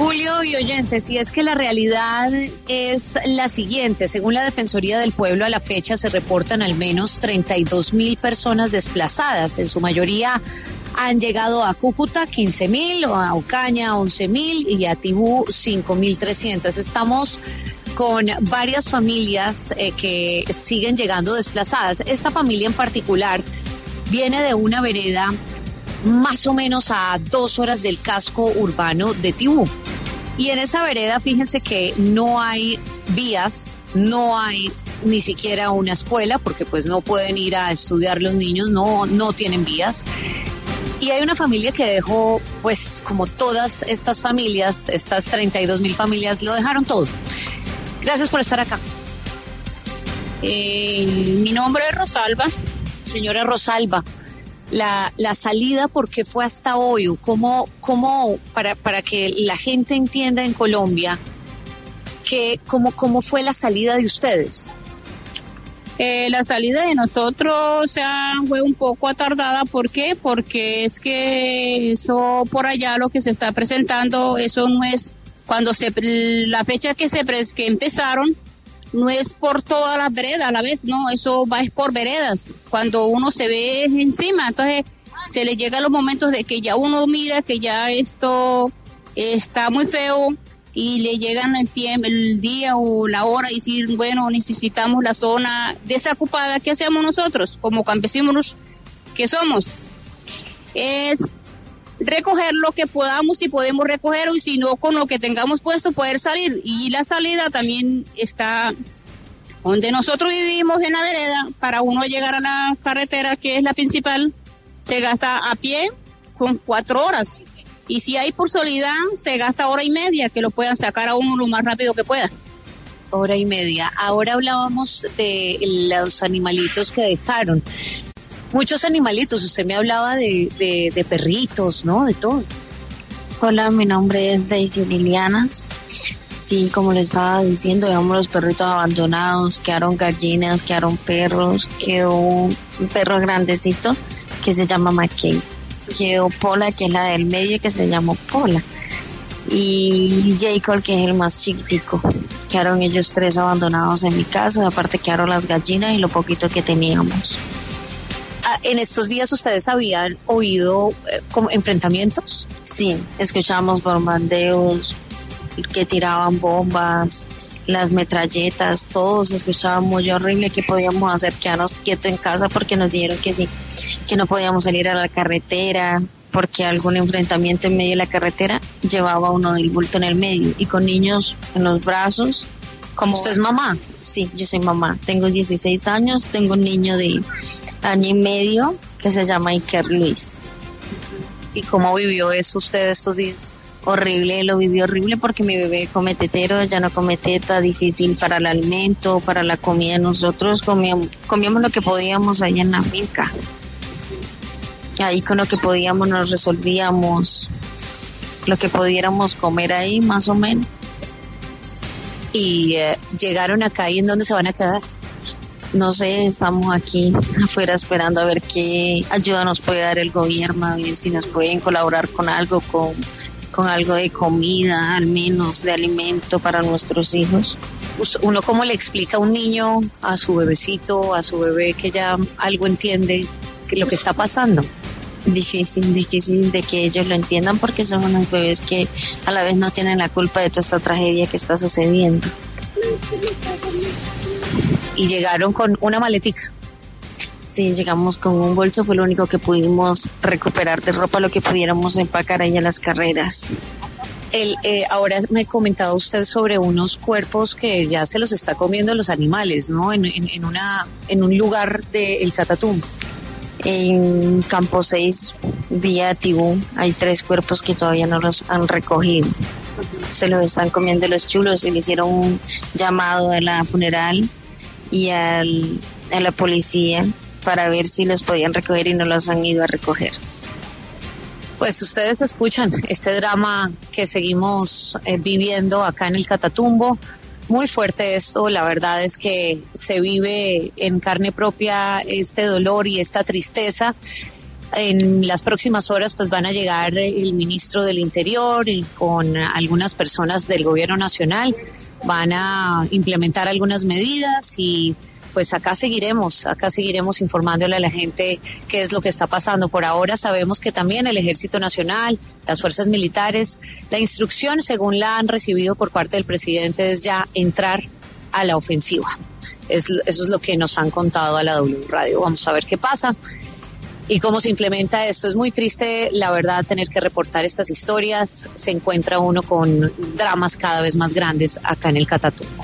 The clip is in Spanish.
Julio y oyentes, y es que la realidad es la siguiente. Según la Defensoría del Pueblo, a la fecha se reportan al menos 32.000 personas desplazadas. En su mayoría han llegado a Cúcuta 15.000, a Ocaña 11.000 y a Tibú 5.300. Estamos con varias familias que siguen llegando desplazadas. Esta familia en particular viene de una vereda más o menos a 2 horas del casco urbano de Tibú. Y en esa vereda, fíjense que no hay vías, no hay ni siquiera una escuela, porque pues no pueden ir a estudiar los niños, no tienen vías. Y hay una familia que dejó, pues como todas estas familias, estas 32.000 familias, lo dejaron todo. Gracias por estar acá. Mi nombre es Rosalba. Señora Rosalba, la salida, ¿por qué fue hasta hoy? ¿Cómo para que la gente entienda en Colombia cómo fue la salida de ustedes? La salida de nosotros fue un poco atardada. ¿Por qué? Porque es que eso por allá lo que se está presentando, eso no es cuando la fecha que empezaron, no es por todas las veredas a la vez, no, eso es por veredas. Cuando uno se ve encima, entonces se le llega los momentos de que ya uno mira que ya esto está muy feo y le llegan el día o la hora y decir, bueno, necesitamos la zona desocupada. ¿Qué hacemos nosotros como campesinos que somos? Es recoger lo que podamos, si podemos recoger, y si no, con lo que tengamos puesto poder salir. Y la salida también está donde nosotros vivimos, en la vereda. Para uno llegar a la carretera, que es la principal, se gasta a pie con 4 horas, y si hay por Soledad se gasta 1.5 horas, que lo puedan sacar a uno lo más rápido que pueda. 1.5 horas. Ahora hablábamos de los animalitos que dejaron. Muchos animalitos, usted me hablaba de perritos, ¿no? De todo. Hola, mi nombre es Daisy Liliana. Sí, como le estaba diciendo, dejamos los perritos abandonados, quedaron gallinas, quedaron perros, quedó un perro grandecito que se llama McKay, quedó Pola, que es la del medio, que se llamó Pola, y Jacob, que es el más chiquitico. Quedaron ellos 3 abandonados en mi casa, aparte quedaron las gallinas y lo poquito que teníamos. ¿En estos días ustedes habían oído como enfrentamientos? Sí, escuchábamos bombardeos, que tiraban bombas, las metralletas, todos escuchaban muy horrible. Que podíamos hacer, quedarnos quietos en casa, porque nos dijeron que sí, que no podíamos salir a la carretera, porque algún enfrentamiento en medio de la carretera llevaba uno del bulto en el medio y con niños en los brazos. ¿Cómo usted es mamá? Sí, yo soy mamá, tengo 16 años, tengo un niño de 1.5 años que se llama Iker Luis. ¿Y cómo vivió eso usted estos días? Horrible, lo viví horrible, porque mi bebé come tetero, ya no come teta, difícil para el alimento, para la comida. Nosotros comíamos lo que podíamos ahí en la finca. Ahí con lo que podíamos nos resolvíamos lo que pudiéramos comer ahí, más o menos. Y llegaron acá, ¿y en dónde se van a quedar? No sé, estamos aquí afuera esperando a ver qué ayuda nos puede dar el gobierno, a ver si nos pueden colaborar con algo, con algo de comida, al menos de alimento para nuestros hijos. ¿Uno cómo le explica a un niño, a su bebecito, a su bebé que ya algo entiende que lo que está pasando? Difícil de que ellos lo entiendan, porque son unos bebés que a la vez no tienen la culpa de toda esta tragedia que está sucediendo. Y llegaron con una maletica. Sí, llegamos con un bolso, fue lo único que pudimos recuperar de ropa, lo que pudiéramos empacar ahí a las carreras. Ahora me comentaba usted sobre unos cuerpos que ya se los está comiendo los animales, ¿no? En un lugar del Catatumbo. En Campo 6, vía Tibú, hay 3 cuerpos que todavía no los han recogido. Se los están comiendo los chulos, y le hicieron un llamado a la funeral y a la policía para ver si los podían recoger, y no los han ido a recoger. Pues ustedes escuchan este drama que seguimos viviendo acá en el Catatumbo. Muy fuerte esto, la verdad es que se vive en carne propia este dolor y esta tristeza. En las próximas horas pues van a llegar el ministro del Interior y con algunas personas del gobierno nacional, van a implementar algunas medidas y pues acá seguiremos informándole a la gente qué es lo que está pasando. Por ahora sabemos que también el Ejército Nacional, las fuerzas militares, la instrucción según la han recibido por parte del presidente es ya entrar a la ofensiva. Eso es lo que nos han contado a la W Radio. Vamos a ver qué pasa y cómo se implementa esto. Es muy triste, la verdad, tener que reportar estas historias. Se encuentra uno con dramas cada vez más grandes acá en el Catatumbo.